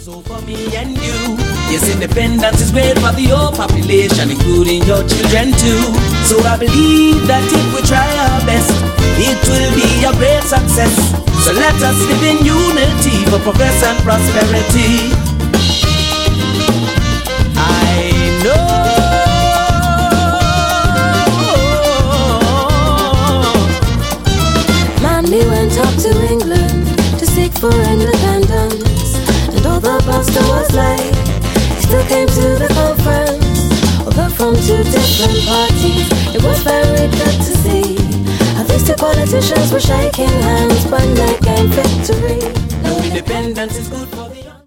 So for me and you, yes, independence is great for the whole population, including your children too. So I believe that if we try our best, it will be a great success. So let us live in unity for progress and prosperity. I know Manly went up to England to seek for independence, and although Buster was late, he still came to the conference. Although from two different parties, it was very good to see how these two politicians were shaking hands when they gained victory. no independence is good for the